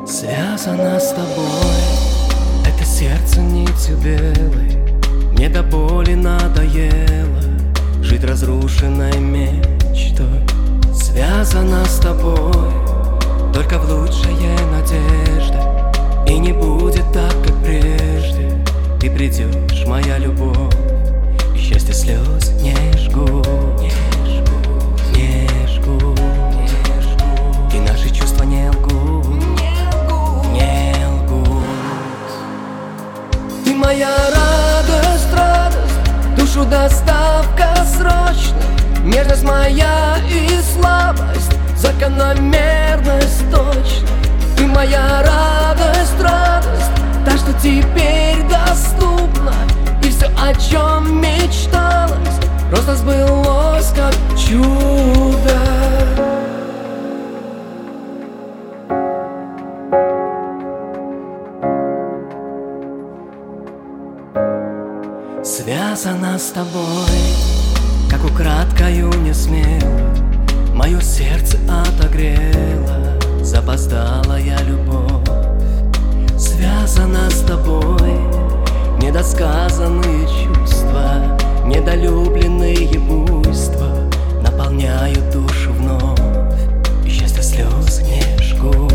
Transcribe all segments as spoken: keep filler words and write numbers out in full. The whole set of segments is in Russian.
Связано с тобой, это сердце нитью белой. Мне до боли надоело жить разрушенной мечтой. Связано с тобой, только в лучшая надежда. И не будет так, как прежде. Ты придешь, моя любовь, и счастье слез не жгут, не жгут, не жгут, не жгут. И наши чувства не лгут, не лгут. Ты моя радость, радость, душу доставка срочно. Нежность моя и слабость, закономерность точно. Ты моя радость, радость, та, что теперь доступна. И все, о чем мечталось, просто сбылось, как чудо. Связано с тобой, как украдкою не смело мое сердце отогрела запоздалая любовь. Связано с тобой недосказанные чувства, недолюбленные буйства наполняют душу вновь, и счастье слез не жгут,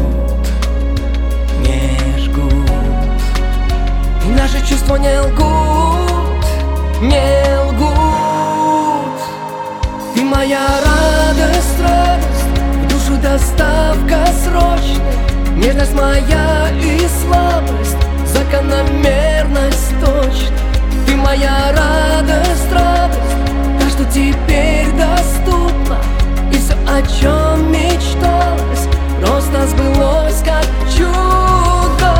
не жгут. И наши чувства не лгут, не лгут. Ты моя радость, радость, в душу доставка срочная. Нежность моя и слабость, закономерность точно. Ты моя радость, радость, та, что теперь доступна. И все, о чем мечталось, просто сбылось, как чудо.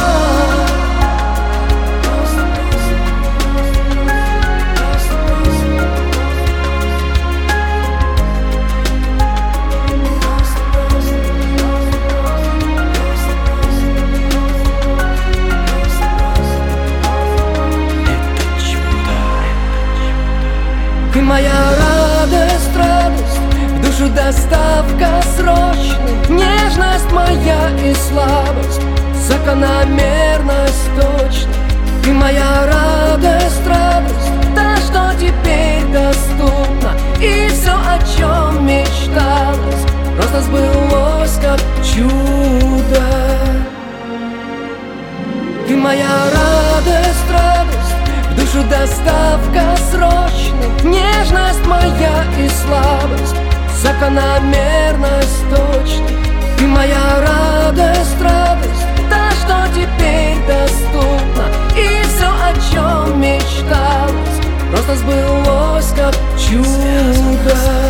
Ты моя радость, радость, в душу доставка срочная. Нежность моя и слабость, закономерность точно. Ты моя радость, радость, та, что теперь доступна. И все, о чем мечталось, просто сбылось, как чудо. Ты моя радость, радость, в душу доставка срочная. Нежность моя и слабость, закономерность точно. Ты моя радость, радость, та, что теперь доступна. И все, о чем мечталось, просто сбылось, как чудо.